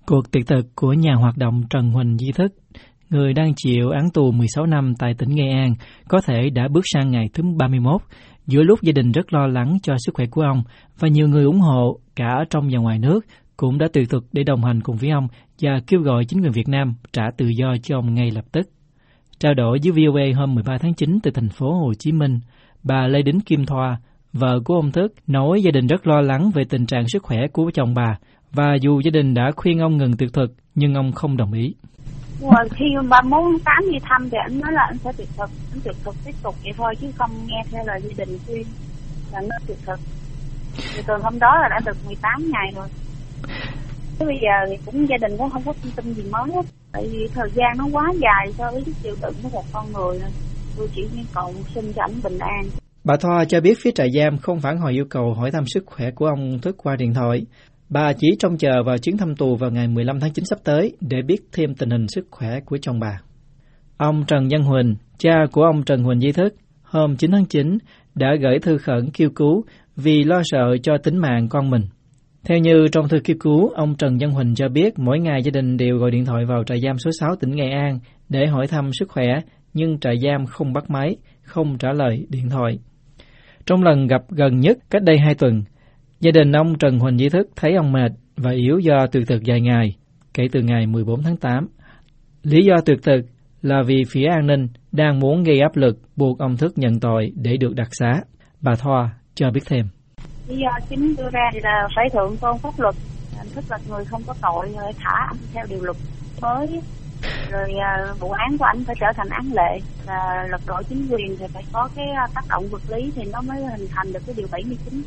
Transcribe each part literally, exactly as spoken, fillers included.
Cuộc tuyệt thực của nhà hoạt động Trần Huỳnh Duy Thức, người đang chịu án tù mười sáu năm tại tỉnh Nghệ An, có thể đã bước sang ngày thứ ba mươi mốt, giữa lúc gia đình rất lo lắng cho sức khỏe của ông và nhiều người ủng hộ cả ở trong và ngoài nước cũng đã tuyệt thực để đồng hành cùng với ông và kêu gọi chính quyền Việt Nam trả tự do cho ông ngay lập tức. Trao đổi với vê o a hôm mười ba tháng chín từ thành phố Hồ Chí Minh, bà Lê Đính Kim Thoa, vợ của ông Thức, nói gia đình rất lo lắng về tình trạng sức khỏe của chồng bà, và dù gia đình đã khuyên ông ngừng tuyệt thực, nhưng ông không đồng ý. Rồi khi ba mươi mốt tháng tám đi thăm thì anh nói là anh sẽ tuyệt thực, anh tuyệt thực tiếp tục vậy thôi chứ không nghe theo lời gia đình khuyên là nó tuyệt thực. Thì từ hôm đó là đã được mười tám ngày rồi. Thế bây giờ thì cũng gia đình cũng không có thông tin gì mới hết. Tại vì thời gian nó quá dài so với chịu đựng của một con người. Tôi chỉ yêu cầu xin cho anh bình an. Bà Thoa cho biết phía trại giam không phản hồi yêu cầu hỏi thăm sức khỏe của ông Thức qua điện thoại. Bà chỉ trông chờ vào chuyến thăm tù vào ngày mười lăm tháng chín sắp tới để biết thêm tình hình sức khỏe của chồng bà. Ông Trần Văn Huỳnh, cha của ông Trần Huỳnh Duy Thức, hôm chín tháng chín đã gửi thư khẩn kêu cứu vì lo sợ cho tính mạng con mình. Theo như trong thư kêu cứu, ông Trần Văn Huỳnh cho biết mỗi ngày gia đình đều gọi điện thoại vào trại giam số sáu tỉnh Nghệ An để hỏi thăm sức khỏe, nhưng trại giam không bắt máy, không trả lời điện thoại. Trong lần gặp gần nhất cách đây hai tuần, gia đình ông Trần Huỳnh Duy Thức thấy ông mệt và yếu do tuyệt thực dài ngày, kể từ ngày mười bốn tháng tám. Lý do tuyệt thực là vì phía an ninh đang muốn gây áp lực buộc ông Thức nhận tội để được đặc xá. Bà Thoa cho biết thêm. Lý do chính đưa ra thì là phải thượng tôn pháp luật, anh Thức là người không có tội, rồi thả anh theo điều luật mới. Rồi uh, vụ án của anh phải trở thành án lệ, là lật đổ chính quyền thì phải có cái tác động vật lý thì nó mới hình thành được cái điều bảy mươi chín.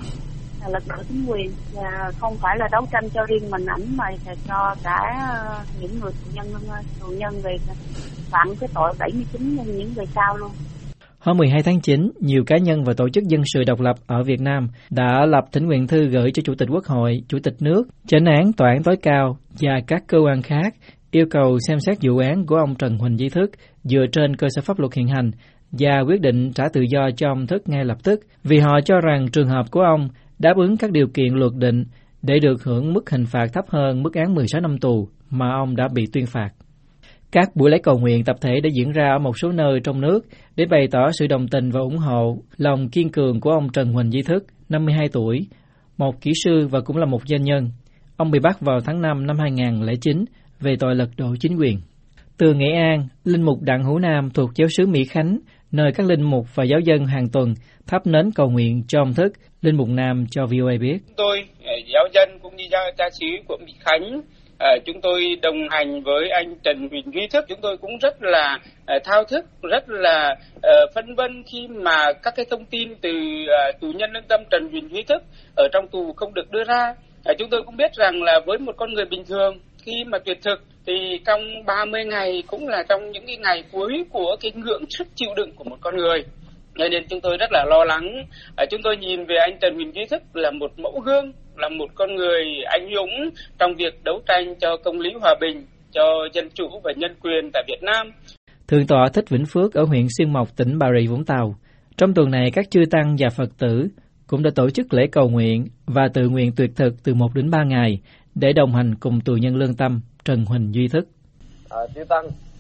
Lật đổ chính quyền, và không phải là đấu tranh cho riêng mình ảnh mà cho cả những người tù nhân tù nhân về phạm cái tội bảy mươi chín như những người sau luôn. Hôm mười hai tháng chín, nhiều cá nhân và tổ chức dân sự độc lập ở Việt Nam đã lập thỉnh nguyện thư gửi cho Chủ tịch Quốc hội, Chủ tịch nước, Chánh án Tòa án tối cao và các cơ quan khác yêu cầu xem xét vụ án của ông Trần Huỳnh Duy Thức dựa trên cơ sở pháp luật hiện hành và quyết định trả tự do cho ông Thức ngay lập tức, vì họ cho rằng trường hợp của ông đáp ứng các điều kiện luật định để được hưởng mức hình phạt thấp hơn mức án mười sáu năm tù mà ông đã bị tuyên phạt. Các buổi lễ cầu nguyện tập thể đã diễn ra ở một số nơi trong nước để bày tỏ sự đồng tình và ủng hộ lòng kiên cường của ông Trần Huỳnh Duy Thức, năm mươi hai tuổi, một kỹ sư và cũng là một doanh nhân. Ông bị bắt vào tháng năm năm hai nghìn không trăm lẻ chín về tội lật đổ chính quyền. Từ Nghệ An, linh mục Đặng Hữu Nam thuộc giáo xứ Mỹ Khánh, nơi các linh mục và giáo dân hàng tuần thắp nến cầu nguyện cho ông Thức, linh mục Nam cho vê o a biết. Tôi, giáo dân cũng như cha xứ của Mỹ Khánh, chúng tôi đồng hành với anh Trần Huỳnh Duy Thức. Chúng tôi cũng rất là thao thức, rất là phân vân khi mà các cái thông tin từ tù nhân lương tâm Trần Huỳnh Duy Thức ở trong tù không được đưa ra. Chúng tôi cũng biết rằng là với một con người bình thường, khi mà tuyệt thực thì trong ba mươi ngày cũng là trong những cái ngày cuối của cái ngưỡng sức chịu đựng của một con người. Nên chúng tôi rất là lo lắng. Chúng tôi nhìn về anh Trần Huỳnh Duy Thức là một mẫu gương, là một con người anh dũng trong việc đấu tranh cho công lý hòa bình, cho dân chủ và nhân quyền tại Việt Nam. Thượng tọa Thích Vĩnh Phước ở huyện Xuyên Mộc, tỉnh Bà Rịa Vũng Tàu. Trong tuần này, các chư tăng và Phật tử cũng đã tổ chức lễ cầu nguyện và tự nguyện tuyệt thực từ một đến ba ngày để đồng hành cùng tù nhân lương tâm Trần Huỳnh Duy Thức. À, chư tăng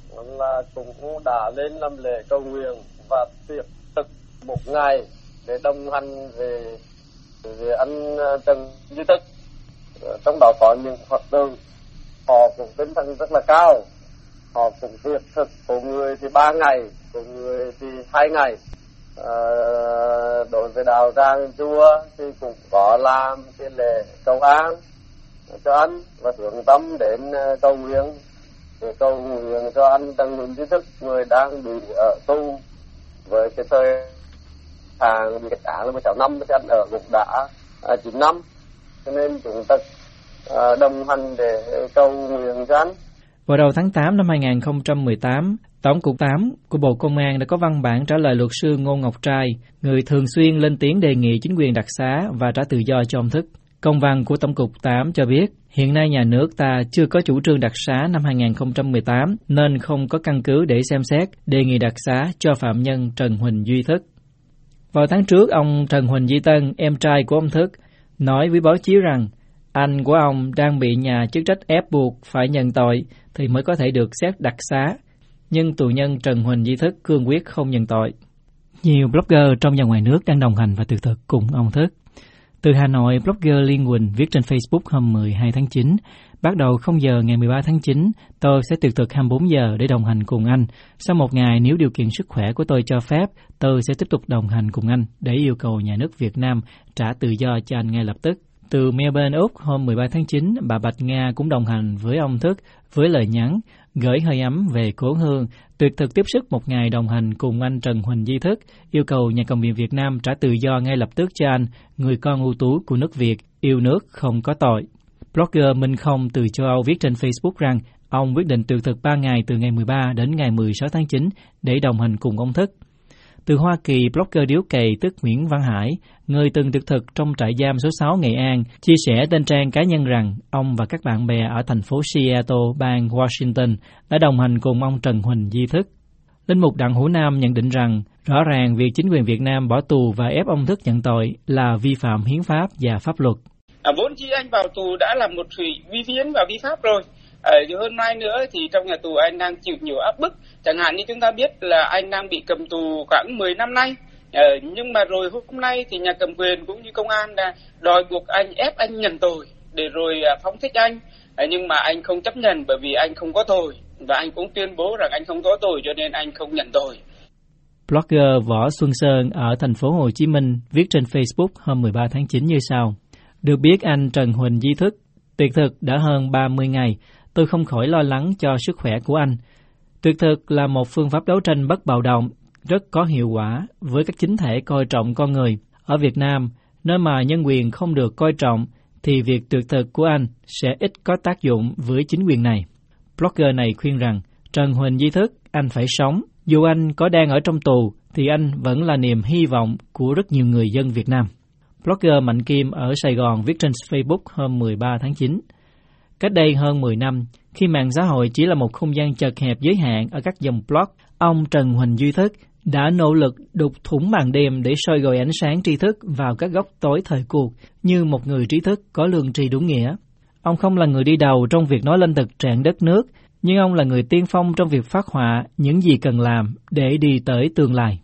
là cũng đã lên làm lễ cầu nguyện và tuyệt thực một ngày để đồng hành về về anh Trần Duy Thức. Trong đó có những Phật tử họ cũng tinh thần rất là cao, họ cũng tuyệt thực, của người thì ba ngày, của người thì hai ngày. À, đối với đạo tràng chùa thì cũng có làm cái lễ cầu an cho anh và hướng tâm đến cầu nguyện để cầu nguyện cho anh Trần Huỳnh Duy Thức, người đang bị ở tù với cái thời hạn bị kết án là mười sáu năm, thì anh ở cũng đã chín năm, cho nên chúng ta à, đồng hành để cầu nguyện cho anh. Vào đầu tháng tám năm hai nghìn không trăm mười tám, Tổng cục tám của Bộ Công an đã có văn bản trả lời luật sư Ngô Ngọc Trai, người thường xuyên lên tiếng đề nghị chính quyền đặc xá và trả tự do cho ông Thức. Công văn của Tổng cục tám cho biết, hiện nay nhà nước ta chưa có chủ trương đặc xá năm hai nghìn không trăm mười tám, nên không có căn cứ để xem xét đề nghị đặc xá cho phạm nhân Trần Huỳnh Duy Thức. Vào tháng trước, ông Trần Huỳnh Duy Tân, em trai của ông Thức, nói với báo chí rằng Anh của ông đang bị nhà chức trách ép buộc phải nhận tội thì mới có thể được xét đặc xá, nhưng tù nhân Trần Huỳnh Duy Thức cương quyết không nhận tội. Nhiều blogger trong và ngoài nước đang đồng hành và tuyệt thực cùng ông Thức. Từ Hà Nội, blogger Liên Quỳnh viết trên Facebook hôm mười hai tháng chín, bắt đầu không giờ ngày mười ba tháng chín, tôi sẽ tuyệt thực hai mươi bốn giờ để đồng hành cùng anh. Sau một ngày, nếu điều kiện sức khỏe của tôi cho phép, tôi sẽ tiếp tục đồng hành cùng anh để yêu cầu nhà nước Việt Nam trả tự do cho anh ngay lập tức. Từ Melbourne, Úc, hôm mười ba tháng chín, bà Bạch Nga cũng đồng hành với ông Thức với lời nhắn gửi hơi ấm về cố hương, tuyệt thực tiếp sức một ngày đồng hành cùng anh Trần Huỳnh Duy Thức, yêu cầu nhà cầm quyền Việt Nam trả tự do ngay lập tức cho anh, người con ưu tú của nước Việt, yêu nước không có tội. Blogger Minh Không từ châu Âu viết trên Facebook rằng ông quyết định tuyệt thực ba ngày từ ngày mười ba đến ngày mười sáu tháng chín để đồng hành cùng ông Thức. Từ Hoa Kỳ, blogger điếu cày tức Nguyễn Văn Hải, người từng tuyệt thực trong trại giam số sáu Nghệ An, chia sẻ trên trang cá nhân rằng ông và các bạn bè ở thành phố Seattle, bang Washington đã đồng hành cùng ông Trần Huỳnh Duy Thức. Linh mục Đặng Hữu Nam nhận định rằng rõ ràng việc chính quyền Việt Nam bỏ tù và ép ông Thức nhận tội là vi phạm hiến pháp và pháp luật. À, vốn dĩ anh vào tù đã là một sự vi hiến và vi pháp rồi. À, hơn mai nữa thì trong nhà tù anh đang chịu nhiều áp bức. Chẳng hạn như chúng ta biết là anh đang bị cầm tù khoảng mười năm nay. À, nhưng mà rồi hôm nay thì nhà cầm quyền cũng như công an đã đòi buộc anh, ép anh nhận tội để rồi phóng thích anh. À, nhưng mà anh không chấp nhận bởi vì anh không có tội. Và anh cũng tuyên bố rằng anh không có tội cho nên anh không nhận tội. Blogger Võ Xuân Sơn ở thành phố Hồ Chí Minh viết trên Facebook hôm mười ba tháng chín như sau. Được biết anh Trần Huỳnh Duy Thức tuyệt thực đã hơn ba mươi ngày, tôi không khỏi lo lắng cho sức khỏe của anh. Tuyệt thực là một phương pháp đấu tranh bất bạo động, rất có hiệu quả với các chính thể coi trọng con người. Ở Việt Nam, nơi mà nhân quyền không được coi trọng, thì việc tuyệt thực của anh sẽ ít có tác dụng với chính quyền này. Blogger này khuyên rằng, Trần Huỳnh Duy Thức, anh phải sống. Dù anh có đang ở trong tù, thì anh vẫn là niềm hy vọng của rất nhiều người dân Việt Nam. Blogger Mạnh Kim ở Sài Gòn viết trên Facebook hôm mười ba tháng chín. Cách đây hơn mười năm, khi mạng xã hội chỉ là một không gian chật hẹp giới hạn ở các dòng blog, ông Trần Huỳnh Duy Thức đã nỗ lực đục thủng màn đêm để soi gọi ánh sáng tri thức vào các góc tối thời cuộc như một người trí thức có lương tri đúng nghĩa. Ông không là người đi đầu trong việc nói lên thực trạng đất nước, nhưng ông là người tiên phong trong việc phác họa những gì cần làm để đi tới tương lai.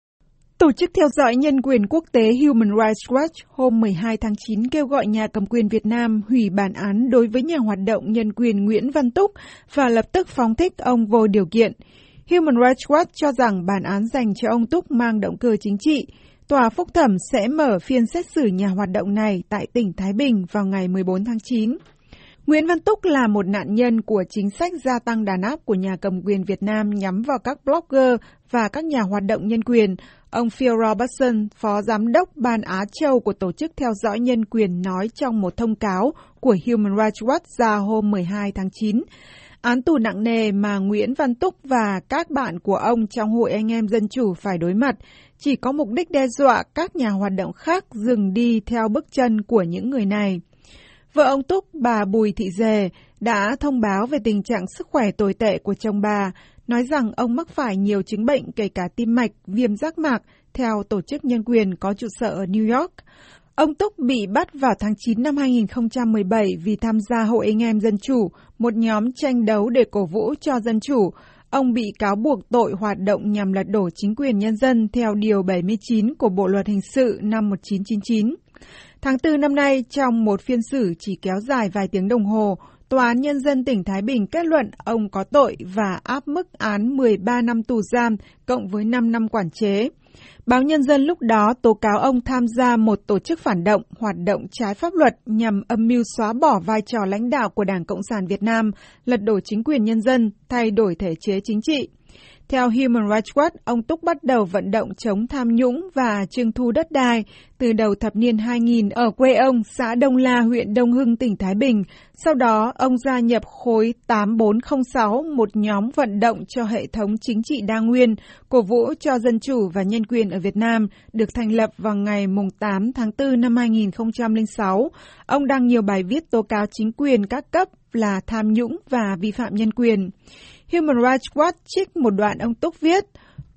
Tổ chức theo dõi nhân quyền quốc tế Human Rights Watch hôm mười hai tháng chín kêu gọi nhà cầm quyền Việt Nam hủy bản án đối với nhà hoạt động nhân quyền Nguyễn Văn Túc và lập tức phóng thích ông vô điều kiện. Human Rights Watch cho rằng bản án dành cho ông Túc mang động cơ chính trị. Tòa phúc thẩm sẽ mở phiên xét xử nhà hoạt động này tại tỉnh Thái Bình vào ngày mười bốn tháng chín. Nguyễn Văn Túc là một nạn nhân của chính sách gia tăng đàn áp của nhà cầm quyền Việt Nam nhắm vào các blogger và các nhà hoạt động nhân quyền. Ông Phil Robertson, Phó Giám đốc Ban Á Châu của Tổ chức Theo dõi Nhân quyền nói trong một thông cáo của Human Rights Watch ra hôm mười hai tháng chín. Án tù nặng nề mà Nguyễn Văn Túc và các bạn của ông trong Hội Anh em Dân Chủ phải đối mặt chỉ có mục đích đe dọa các nhà hoạt động khác dừng đi theo bước chân của những người này. Vợ ông Túc, bà Bùi Thị Dề, đã thông báo về tình trạng sức khỏe tồi tệ của chồng bà, nói rằng ông mắc phải nhiều chứng bệnh kể cả tim mạch, viêm giác mạc, theo tổ chức nhân quyền có trụ sở ở New York. Ông Túc bị bắt vào tháng chín năm hai nghìn không trăm mười bảy vì tham gia Hội Anh em Dân Chủ, một nhóm tranh đấu để cổ vũ cho dân chủ. Ông bị cáo buộc tội hoạt động nhằm lật đổ chính quyền nhân dân theo Điều bảy mươi chín của Bộ Luật Hình sự năm một nghìn chín trăm chín mươi chín. Tháng tư năm nay, trong một phiên xử chỉ kéo dài vài tiếng đồng hồ, Tòa án Nhân dân tỉnh Thái Bình kết luận ông có tội và áp mức án mười ba năm tù giam cộng với năm năm quản chế. Báo Nhân dân lúc đó tố cáo ông tham gia một tổ chức phản động, hoạt động trái pháp luật nhằm âm mưu xóa bỏ vai trò lãnh đạo của Đảng Cộng sản Việt Nam, lật đổ chính quyền nhân dân, thay đổi thể chế chính trị. Theo Human Rights Watch, ông Túc bắt đầu vận động chống tham nhũng và trưng thu đất đai từ đầu thập niên hai nghìn ở quê ông, xã Đông La, huyện Đông Hưng, tỉnh Thái Bình. Sau đó, ông gia nhập khối tám bốn không sáu, một nhóm vận động cho hệ thống chính trị đa nguyên, cổ vũ cho dân chủ và nhân quyền ở Việt Nam, được thành lập vào ngày tám tháng tư năm hai nghìn không trăm lẻ sáu. Ông đăng nhiều bài viết tố cáo chính quyền các cấp là tham nhũng và vi phạm nhân quyền. Human Rights Watch trích một đoạn ông Túc viết,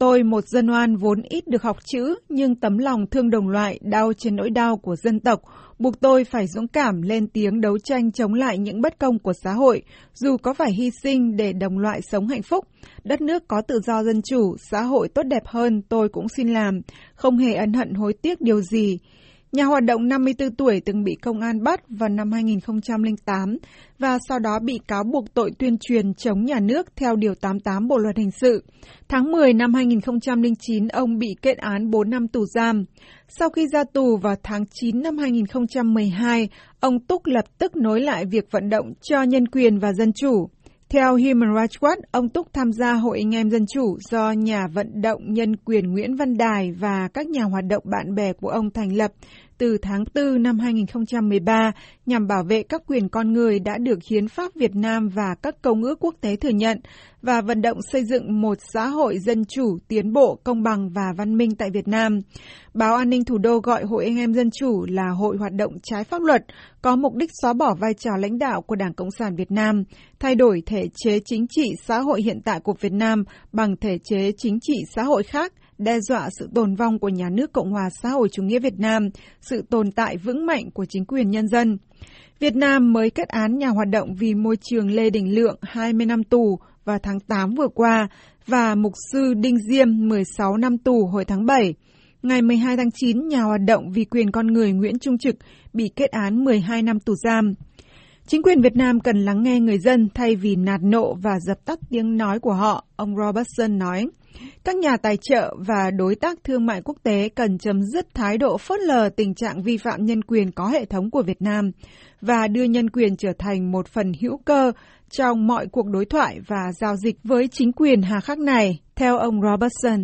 tôi, một dân oan vốn ít được học chữ, nhưng tấm lòng thương đồng loại, đau trên nỗi đau của dân tộc, buộc tôi phải dũng cảm lên tiếng đấu tranh chống lại những bất công của xã hội, dù có phải hy sinh để đồng loại sống hạnh phúc. Đất nước có tự do dân chủ, xã hội tốt đẹp hơn, tôi cũng xin làm, không hề ân hận hối tiếc điều gì. Nhà hoạt động năm mươi tư tuổi từng bị công an bắt vào năm hai nghìn không trăm lẻ tám và sau đó bị cáo buộc tội tuyên truyền chống nhà nước theo Điều tám mươi tám Bộ Luật Hình sự. Tháng mười năm hai nghìn không trăm lẻ chín, ông bị kết án bốn năm tù giam. Sau khi ra tù vào tháng chín năm hai nghìn không trăm mười hai, ông Túc lập tức nối lại việc vận động cho nhân quyền và dân chủ. Theo Human Rights Watch, ông Túc tham gia Hội Anh em Dân Chủ do nhà vận động nhân quyền Nguyễn Văn Đài và các nhà hoạt động bạn bè của ông thành lập từ tháng tư năm hai nghìn không trăm mười ba nhằm bảo vệ các quyền con người đã được Hiến pháp Việt Nam và các công ước quốc tế thừa nhận và vận động xây dựng một xã hội dân chủ, tiến bộ, công bằng và văn minh tại Việt Nam. Báo An ninh Thủ đô gọi Hội Anh em Dân Chủ là hội hoạt động trái pháp luật, có mục đích xóa bỏ vai trò lãnh đạo của Đảng Cộng sản Việt Nam, thay đổi thể chế chính trị xã hội hiện tại của Việt Nam bằng thể chế chính trị xã hội khác, đe dọa sự tồn vong của nhà nước Cộng hòa xã hội chủ nghĩa Việt Nam, sự tồn tại vững mạnh của chính quyền nhân dân. Việt Nam mới kết án nhà hoạt động vì môi trường Lê Đình Lượng hai mươi năm tù vào tháng tám vừa qua và mục sư Đinh Diêm mười sáu năm tù hồi tháng bảy. Ngày mười hai tháng chín, nhà hoạt động vì quyền con người Nguyễn Trung Trực bị kết án mười hai năm tù giam. Chính quyền Việt Nam cần lắng nghe người dân thay vì nạt nộ và dập tắt tiếng nói của họ, ông Robertson nói. Các nhà tài trợ và đối tác thương mại quốc tế cần chấm dứt thái độ phớt lờ tình trạng vi phạm nhân quyền có hệ thống của Việt Nam và đưa nhân quyền trở thành một phần hữu cơ trong mọi cuộc đối thoại và giao dịch với chính quyền hà khắc này, theo ông Robertson.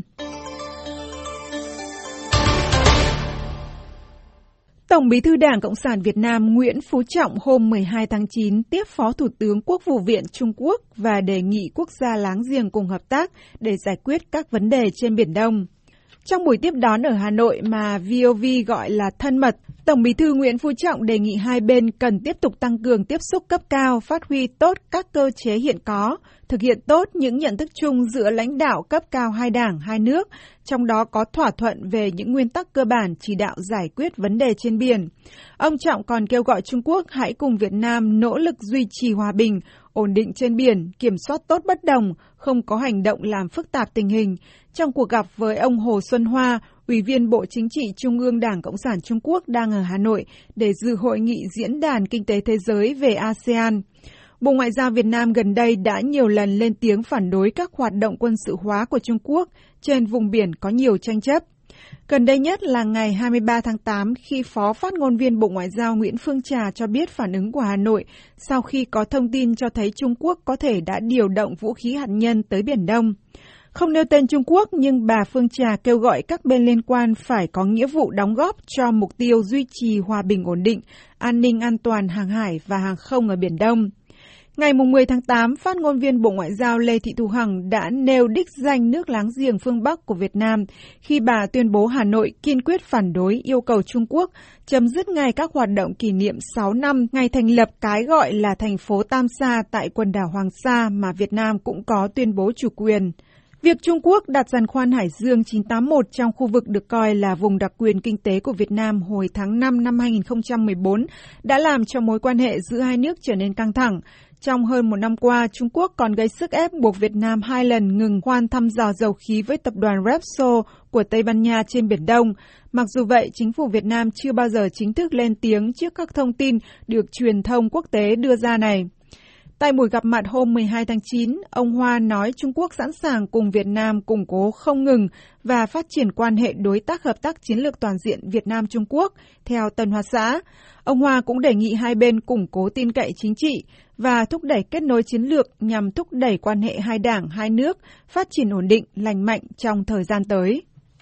Tổng Bí thư Đảng Cộng sản Việt Nam Nguyễn Phú Trọng hôm mười hai tháng chín tiếp Phó Thủ tướng Quốc vụ viện Trung Quốc và đề nghị quốc gia láng giềng cùng hợp tác để giải quyết các vấn đề trên Biển Đông. Trong buổi tiếp đón ở Hà Nội mà vê o vê gọi là thân mật, Tổng Bí thư Nguyễn Phú Trọng đề nghị hai bên cần tiếp tục tăng cường tiếp xúc cấp cao, phát huy tốt các cơ chế hiện có, thực hiện tốt những nhận thức chung giữa lãnh đạo cấp cao hai đảng, hai nước, trong đó có thỏa thuận về những nguyên tắc cơ bản chỉ đạo giải quyết vấn đề trên biển. Ông Trọng còn kêu gọi Trung Quốc hãy cùng Việt Nam nỗ lực duy trì hòa bình, ổn định trên biển, kiểm soát tốt bất đồng, không có hành động làm phức tạp tình hình. Trong cuộc gặp với ông Hồ Xuân Hoa, Ủy viên Bộ Chính trị Trung ương Đảng Cộng sản Trung Quốc đang ở Hà Nội để dự hội nghị Diễn đàn Kinh tế Thế giới về a sê an. Bộ Ngoại giao Việt Nam gần đây đã nhiều lần lên tiếng phản đối các hoạt động quân sự hóa của Trung Quốc trên vùng biển có nhiều tranh chấp. Gần đây nhất là ngày hai mươi ba tháng tám khi Phó Phát ngôn viên Bộ Ngoại giao Nguyễn Phương Trà cho biết phản ứng của Hà Nội sau khi có thông tin cho thấy Trung Quốc có thể đã điều động vũ khí hạt nhân tới Biển Đông. Không nêu tên Trung Quốc nhưng bà Phương Trà kêu gọi các bên liên quan phải có nghĩa vụ đóng góp cho mục tiêu duy trì hòa bình ổn định, an ninh an toàn hàng hải và hàng không ở Biển Đông. Ngày mười tháng tám, phát ngôn viên Bộ Ngoại giao Lê Thị Thu Hằng đã nêu đích danh nước láng giềng phương Bắc của Việt Nam khi bà tuyên bố Hà Nội kiên quyết phản đối yêu cầu Trung Quốc chấm dứt ngay các hoạt động kỷ niệm sáu năm ngày thành lập cái gọi là thành phố Tam Sa tại quần đảo Hoàng Sa mà Việt Nam cũng có tuyên bố chủ quyền. Việc Trung Quốc đặt giàn khoan Hải Dương chín tám mốt trong khu vực được coi là vùng đặc quyền kinh tế của Việt Nam hồi tháng năm năm hai nghìn không trăm mười bốn đã làm cho mối quan hệ giữa hai nước trở nên căng thẳng. Trong hơn một năm qua, Trung Quốc còn gây sức ép buộc Việt Nam hai lần ngừng khoan thăm dò dầu khí với tập đoàn Repsol của Tây Ban Nha trên Biển Đông. Mặc dù vậy, chính phủ Việt Nam chưa bao giờ chính thức lên tiếng trước các thông tin được truyền thông quốc tế đưa ra này. Tại buổi gặp mặt hôm mười hai tháng chín, ông Hoa nói Trung Quốc sẵn sàng cùng Việt Nam củng cố không ngừng và phát triển quan hệ đối tác hợp tác chiến lược toàn diện Việt Nam-Trung Quốc theo Tân Hoa Xã. Ông Hoa cũng đề nghị hai bên củng cố tin cậy chính trị và thúc đẩy kết nối chiến lược nhằm thúc đẩy quan hệ hai đảng, hai nước phát triển ổn định, lành mạnh trong thời gian tới.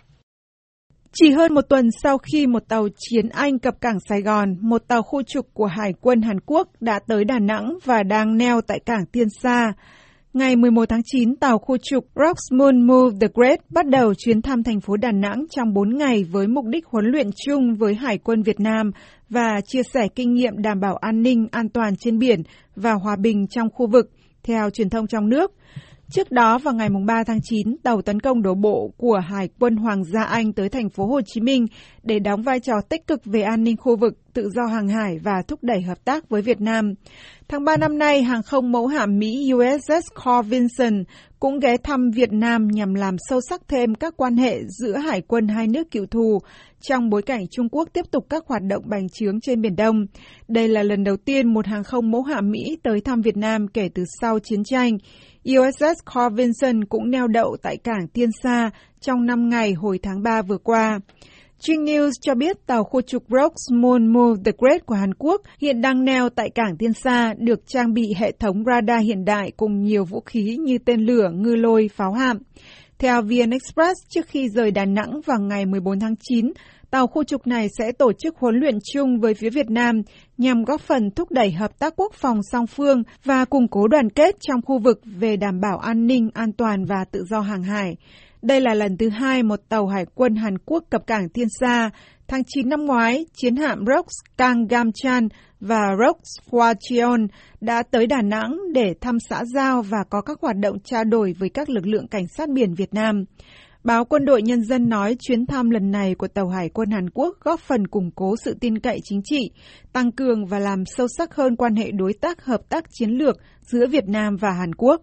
Chỉ hơn một tuần sau khi một tàu chiến Anh cập cảng Sài Gòn, một tàu khu trục của Hải quân Hàn Quốc đã tới Đà Nẵng và đang neo tại cảng Tiên Sa. Ngày mười một tháng chín, tàu khu trục Roxmoon Move the Great bắt đầu chuyến thăm thành phố Đà Nẵng trong bốn ngày với mục đích huấn luyện chung với Hải quân Việt Nam và chia sẻ kinh nghiệm đảm bảo an ninh, an toàn trên biển và hòa bình trong khu vực, theo truyền thông trong nước. Trước đó vào ngày ba tháng chín, tàu tấn công đổ bộ của Hải quân Hoàng gia Anh tới thành phố Hồ Chí Minh để đóng vai trò tích cực về an ninh khu vực, tự do hàng hải và thúc đẩy hợp tác với Việt Nam. Tháng ba năm nay, hàng không mẫu hạm Mỹ u ét ét Carl Vinson cũng ghé thăm Việt Nam nhằm làm sâu sắc thêm các quan hệ giữa hải quân hai nước cựu thù trong bối cảnh Trung Quốc tiếp tục các hoạt động bành trướng trên Biển Đông. Đây là lần đầu tiên một hàng không mẫu hạm Mỹ tới thăm Việt Nam kể từ sau chiến tranh. u ét ét Carl Vinson cũng neo đậu tại cảng Tiên Sa trong năm ngày hồi tháng ba vừa qua. Trinh News cho biết tàu khu trục Rogue Moon the Great của Hàn Quốc hiện đang neo tại cảng Tiên Sa, được trang bị hệ thống radar hiện đại cùng nhiều vũ khí như tên lửa, ngư lôi, pháo hạm. Theo vê en Express, trước khi rời Đà Nẵng vào ngày mười bốn tháng chín, tàu khu trục này sẽ tổ chức huấn luyện chung với phía Việt Nam nhằm góp phần thúc đẩy hợp tác quốc phòng song phương và củng cố đoàn kết trong khu vực về đảm bảo an ninh, an toàn và tự do hàng hải. Đây là lần thứ hai một tàu hải quân Hàn Quốc cập cảng Tiên Sa. Tháng chín năm ngoái, chiến hạm Rogue Kang Gamchan và Rogue Hwacheon đã tới Đà Nẵng để thăm xã giao và có các hoạt động trao đổi với các lực lượng cảnh sát biển Việt Nam. Báo Quân đội Nhân dân nói chuyến thăm lần này của tàu hải quân Hàn Quốc góp phần củng cố sự tin cậy chính trị, tăng cường và làm sâu sắc hơn quan hệ đối tác hợp tác chiến lược giữa Việt Nam và Hàn Quốc.